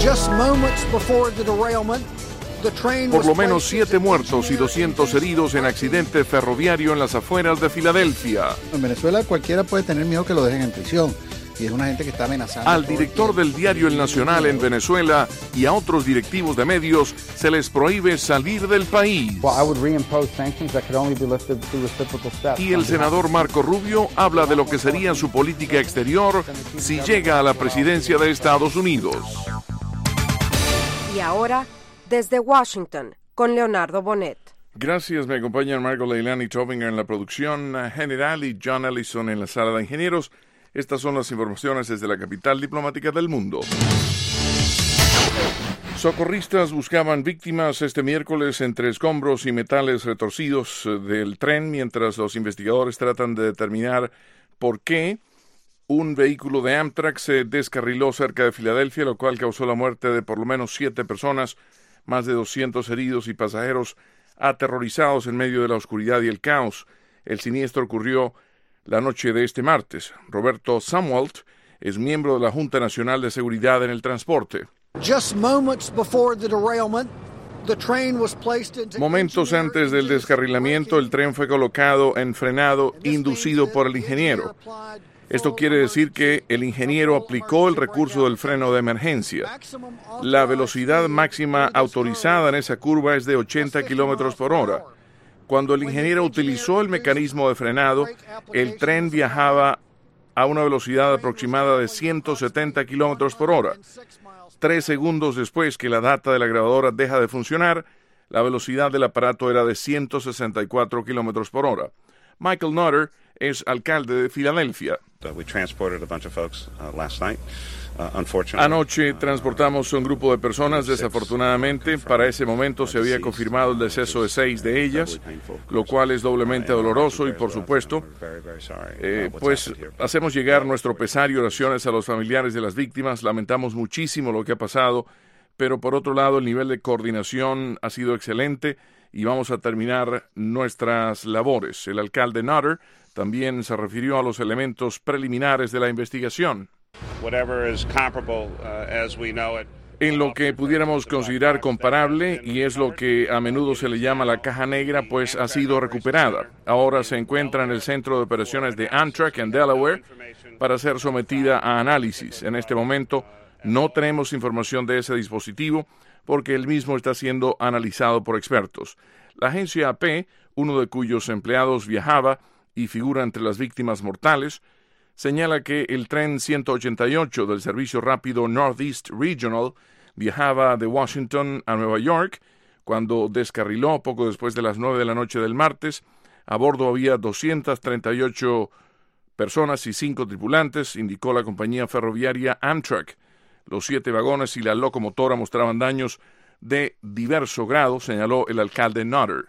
Por lo menos 7 muertos y 200 heridos en accidente ferroviario en las afueras de Filadelfia. En Venezuela cualquiera puede tener miedo que lo dejen en prisión. Y es una gente que está amenazando. Al director del diario El Nacional en Venezuela y a otros directivos de medios se les prohíbe salir del país. Y el senador Marco Rubio habla de lo que sería su política exterior si llega a la presidencia de Estados Unidos. Y ahora, desde Washington, con Leonardo Bonet. Gracias, me acompañan Marco Leilani Tobinger en la producción general y John Ellison en la sala de ingenieros. Estas son las informaciones desde la capital diplomática del mundo. Socorristas buscaban víctimas este miércoles entre escombros y metales retorcidos del tren mientras los investigadores tratan de determinar por qué un vehículo de Amtrak se descarriló cerca de Filadelfia, lo cual causó la muerte de por lo menos 7 personas, más de 200 heridos y pasajeros aterrorizados en medio de la oscuridad y el caos. El siniestro ocurrió la noche de este martes. Roberto Samwelt es miembro de la Junta Nacional de Seguridad en el Transporte. Momentos antes del descarrilamiento, el tren fue colocado en frenado inducido por el ingeniero. Esto quiere decir que el ingeniero aplicó el recurso del freno de emergencia. La velocidad máxima autorizada en esa curva es de 80 kilómetros por hora. Cuando el ingeniero utilizó el mecanismo de frenado, el tren viajaba a una velocidad aproximada de 170 kilómetros por hora. 3 segundos después que la data de la grabadora deja de funcionar, la velocidad del aparato era de 164 kilómetros por hora. Michael Nutter es alcalde de Filadelfia. Anoche transportamos a un grupo de personas. Desafortunadamente, para ese momento se había confirmado el deceso de 6 de ellas, lo cual es doblemente doloroso y, por supuesto, pues hacemos llegar nuestro pesar y oraciones a los familiares de las víctimas. Lamentamos muchísimo lo que ha pasado, pero por otro lado el nivel de coordinación ha sido excelente y vamos a terminar nuestras labores. El alcalde Nutter también se refirió a los elementos preliminares de la investigación. En lo que pudiéramos considerar comparable, y es lo que a menudo se le llama la caja negra, pues ha sido recuperada. Ahora se encuentra en el centro de operaciones de Amtrak en Delaware para ser sometida a análisis. En este momento no tenemos información de ese dispositivo porque el mismo está siendo analizado por expertos. La agencia AP, uno de cuyos empleados viajaba y figura entre las víctimas mortales, señala que el tren 188 del servicio rápido Northeast Regional viajaba de Washington a Nueva York cuando descarriló poco después de las 9 de la noche del martes. A bordo había 238 personas y 5 tripulantes, indicó la compañía ferroviaria Amtrak. Los 7 vagones y la locomotora mostraban daños de diverso grado, señaló el alcalde Nutter.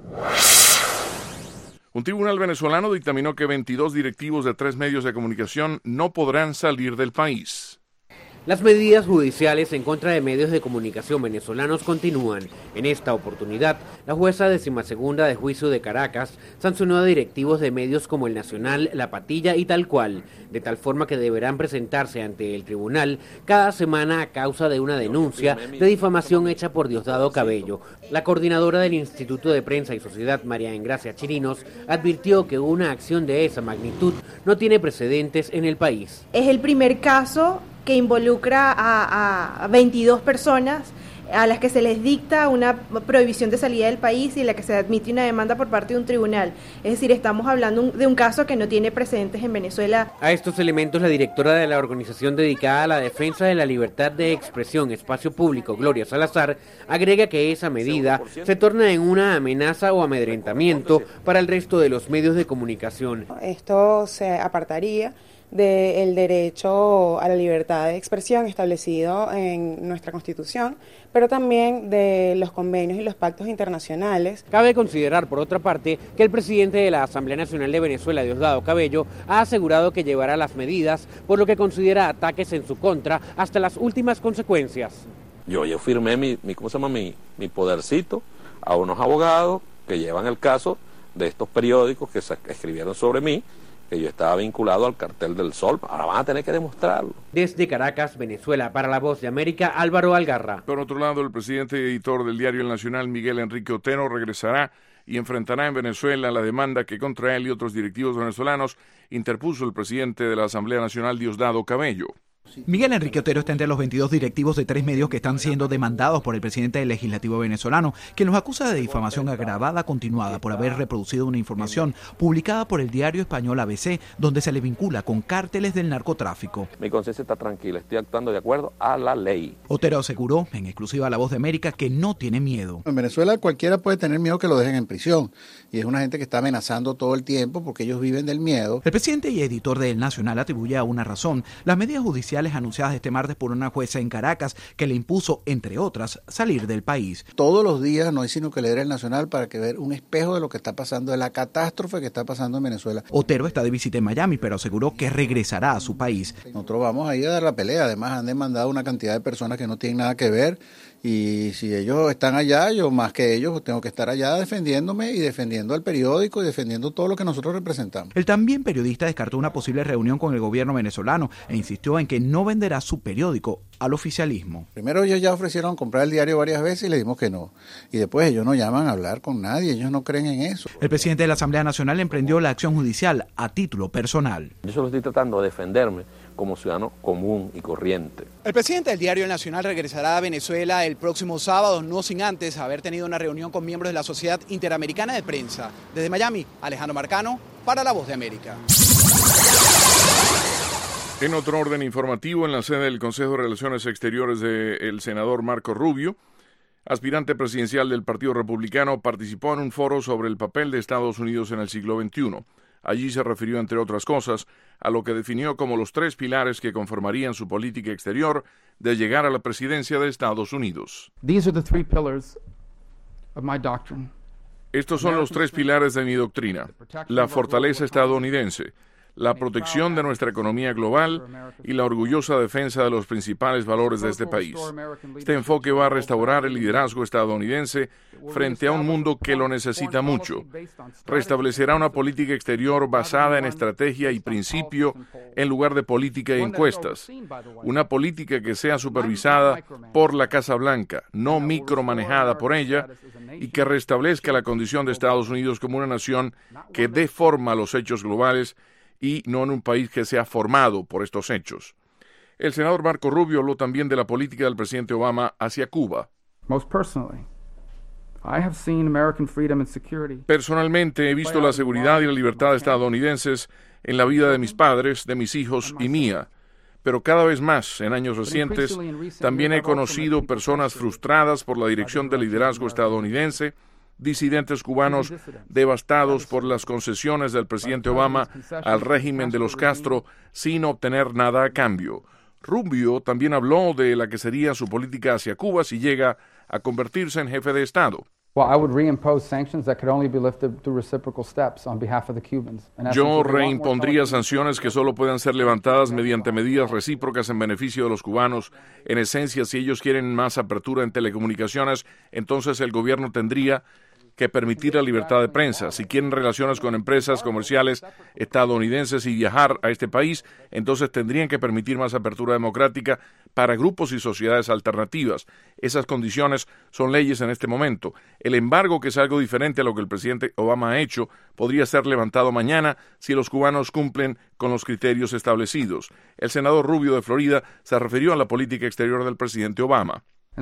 Un tribunal venezolano dictaminó que 22 directivos de 3 medios de comunicación no podrán salir del país. Las medidas judiciales en contra de medios de comunicación venezolanos continúan. En esta oportunidad, la jueza 12ª de juicio de Caracas sancionó a directivos de medios como El Nacional, La Patilla y Tal Cual, de tal forma que deberán presentarse ante el tribunal cada semana a causa de una denuncia de difamación hecha por Diosdado Cabello. La coordinadora del Instituto de Prensa y Sociedad, María Engracia Chirinos, advirtió que una acción de esa magnitud no tiene precedentes en el país. Es el primer caso que involucra a 22 personas a las que se les dicta una prohibición de salida del país y en la que se admite una demanda por parte de un tribunal. Es decir, estamos hablando de un caso que no tiene precedentes en Venezuela. A estos elementos, la directora de la organización dedicada a la defensa de la libertad de expresión, Espacio Público, Gloria Salazar, agrega que esa medida se torna en una amenaza o amedrentamiento para el resto de los medios de comunicación. Esto se apartaría del derecho a la libertad de expresión establecido en nuestra Constitución, pero también de los convenios y los pactos internacionales. Cabe considerar, por otra parte, que el presidente de la Asamblea Nacional de Venezuela, Diosdado Cabello, ha asegurado que llevará las medidas por lo que considera ataques en su contra hasta las últimas consecuencias. Yo firmé mi podercito a unos abogados que llevan el caso de estos periódicos que escribieron sobre mí que yo estaba vinculado al cartel del Sol. Ahora van a tener que demostrarlo. Desde Caracas, Venezuela, para La Voz de América, Álvaro Algarra. Por otro lado, el presidente y editor del diario El Nacional, Miguel Enrique Otero, regresará y enfrentará en Venezuela la demanda que contra él y otros directivos venezolanos interpuso el presidente de la Asamblea Nacional, Diosdado Cabello. Miguel Enrique Otero está entre los 22 directivos de 3 medios que están siendo demandados por el presidente del legislativo venezolano, quien los acusa de difamación agravada continuada por haber reproducido una información publicada por el diario español ABC, donde se le vincula con cárteles del narcotráfico. Mi conciencia está tranquila, estoy actuando de acuerdo a la ley. Otero aseguró, en exclusiva a La Voz de América, que no tiene miedo. En Venezuela cualquiera puede tener miedo que lo dejen en prisión, y es una gente que está amenazando todo el tiempo porque ellos viven del miedo. El presidente y editor de El Nacional atribuye a una razón las medidas judiciales anunciadas este martes por una jueza en Caracas que le impuso, entre otras, salir del país. Todos los días no hay sino que leer El Nacional para que ver un espejo de lo que está pasando, de la catástrofe que está pasando en Venezuela. Otero está de visita en Miami, pero aseguró que regresará a su país. Nosotros vamos a ir a dar la pelea. Además han demandado una cantidad de personas que no tienen nada que ver, y si ellos están allá, yo más que ellos tengo que estar allá defendiéndome y defendiendo al periódico y defendiendo todo lo que nosotros representamos. El también periodista descartó una posible reunión con el gobierno venezolano e insistió en que no venderá su periódico al oficialismo. Primero ellos ya ofrecieron comprar el diario varias veces y le dijimos que no. Y después ellos no llaman a hablar con nadie, ellos no creen en eso. El presidente de la Asamblea Nacional emprendió la acción judicial a título personal. Yo solo estoy tratando de defenderme como ciudadano común y corriente. El presidente del diario El Nacional regresará a Venezuela el próximo sábado, no sin antes haber tenido una reunión con miembros de la Sociedad Interamericana de Prensa. Desde Miami, Alejandro Marcano, para La Voz de América. En otro orden informativo, en la sede del Consejo de Relaciones Exteriores del senador Marco Rubio, aspirante presidencial del Partido Republicano, participó en un foro sobre el papel de Estados Unidos en el siglo XXI. Allí se refirió, entre otras cosas, a lo que definió como los 3 pilares que conformarían su política exterior de llegar a la presidencia de Estados Unidos. Estos son los 3 pilares de mi doctrina: la fortaleza estadounidense, la protección de nuestra economía global y la orgullosa defensa de los principales valores de este país. Este enfoque va a restaurar el liderazgo estadounidense frente a un mundo que lo necesita mucho. Restablecerá una política exterior basada en estrategia y principio en lugar de política y encuestas. Una política que sea supervisada por la Casa Blanca, no micromanejada por ella, y que restablezca la condición de Estados Unidos como una nación que dé forma a los hechos globales y no en un país que sea formado por estos hechos. El senador Marco Rubio habló también de la política del presidente Obama hacia Cuba. Personalmente he visto la seguridad y la libertad estadounidenses en la vida de mis padres, de mis hijos y mía, pero cada vez más, en años recientes, también he conocido personas frustradas por la dirección del liderazgo estadounidense, disidentes cubanos devastados por las concesiones del presidente Obama al régimen de los Castro sin obtener nada a cambio. Rubio también habló de la que sería su política hacia Cuba si llega a convertirse en jefe de Estado. Yo reimpondría sanciones que solo puedan ser levantadas mediante medidas recíprocas en beneficio de los cubanos. En esencia, si ellos quieren más apertura en telecomunicaciones, entonces el gobierno tendría que permitir la libertad de prensa. Si quieren relaciones con empresas comerciales estadounidenses y viajar a este país, entonces tendrían que permitir más apertura democrática para grupos y sociedades alternativas. Esas condiciones son leyes en este momento. El embargo, que es algo diferente a lo que el presidente Obama ha hecho, podría ser levantado mañana si los cubanos cumplen con los criterios establecidos. El senador Rubio de Florida se refirió a la política exterior del presidente Obama.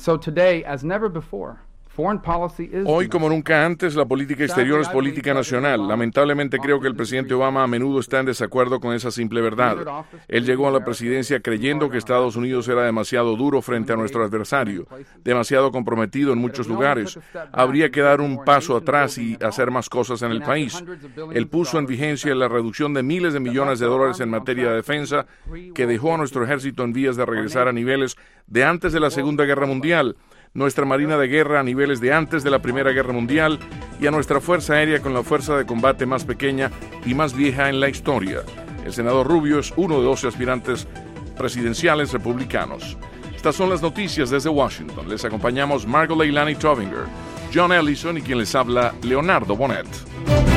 Hoy, como nunca antes, la política exterior es política nacional. Lamentablemente creo que el presidente Obama a menudo está en desacuerdo con esa simple verdad. Él llegó a la presidencia creyendo que Estados Unidos era demasiado duro frente a nuestro adversario, demasiado comprometido en muchos lugares. Habría que dar un paso atrás y hacer más cosas en el país. Él puso en vigencia la reducción de miles de millones de dólares en materia de defensa, que dejó a nuestro ejército en vías de regresar a niveles de antes de la Segunda Guerra Mundial, nuestra Marina de Guerra a niveles de antes de la Primera Guerra Mundial y a nuestra Fuerza Aérea con la fuerza de combate más pequeña y más vieja en la historia. El senador Rubio es uno de 12 aspirantes presidenciales republicanos. Estas son las noticias desde Washington. Les acompañamos Margot Leilani Tovinger, John Ellison y quien les habla, Leonardo Bonet.